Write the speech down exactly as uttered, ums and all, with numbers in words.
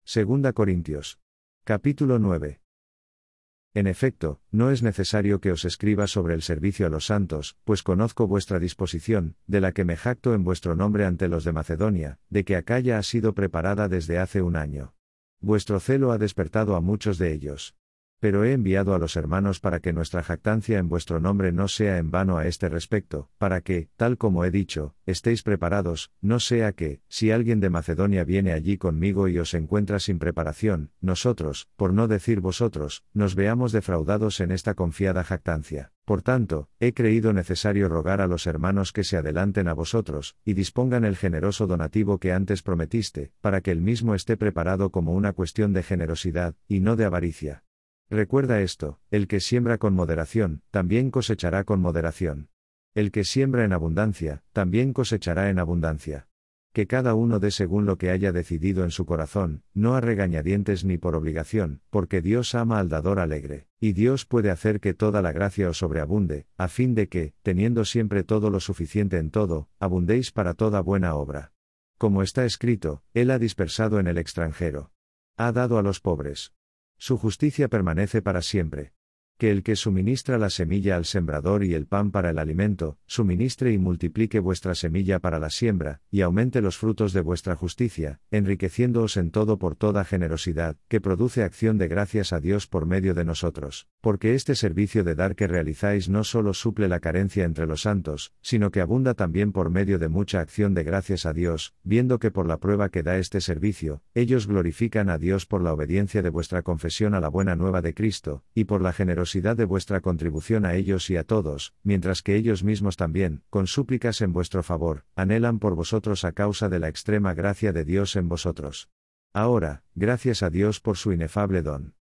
Segunda Corintios. Capítulo nueve. En efecto, no es necesario que os escriba sobre el servicio a los santos, pues conozco vuestra disposición, de la que me jacto en vuestro nombre ante los de Macedonia, de que Acaya ha sido preparada desde hace un año. Vuestro celo ha despertado a muchos de ellos. Pero he enviado a los hermanos para que nuestra jactancia en vuestro nombre no sea en vano a este respecto, para que, tal como he dicho, estéis preparados, no sea que, si alguien de Macedonia viene allí conmigo y os encuentra sin preparación, nosotros, por no decir vosotros, nos veamos defraudados en esta confiada jactancia. Por tanto, he creído necesario rogar a los hermanos que se adelanten a vosotros, y dispongan el generoso donativo que antes prometiste, para que el mismo esté preparado como una cuestión de generosidad, y no de avaricia. Recuerda esto, el que siembra con moderación, también cosechará con moderación. El que siembra en abundancia, también cosechará en abundancia. Que cada uno dé según lo que haya decidido en su corazón, no a regañadientes ni por obligación, porque Dios ama al dador alegre, y Dios puede hacer que toda la gracia os sobreabunde, a fin de que, teniendo siempre todo lo suficiente en todo, abundéis para toda buena obra. Como está escrito, Él ha dispersado en el extranjero. Ha dado a los pobres. Su justicia permanece para siempre. Que el que suministra la semilla al sembrador y el pan para el alimento, suministre y multiplique vuestra semilla para la siembra, y aumente los frutos de vuestra justicia, enriqueciéndoos en todo por toda generosidad, que produce acción de gracias a Dios por medio de nosotros, porque este servicio de dar que realizáis no solo suple la carencia entre los santos, sino que abunda también por medio de mucha acción de gracias a Dios, viendo que por la prueba que da este servicio, ellos glorifican a Dios por la obediencia de vuestra confesión a la buena nueva de Cristo, y por la generosidad de vuestra contribución a ellos y a todos, mientras que ellos mismos también, con súplicas en vuestro favor, anhelan por vosotros a causa de la extrema gracia de Dios en vosotros. Ahora, gracias a Dios por su inefable don.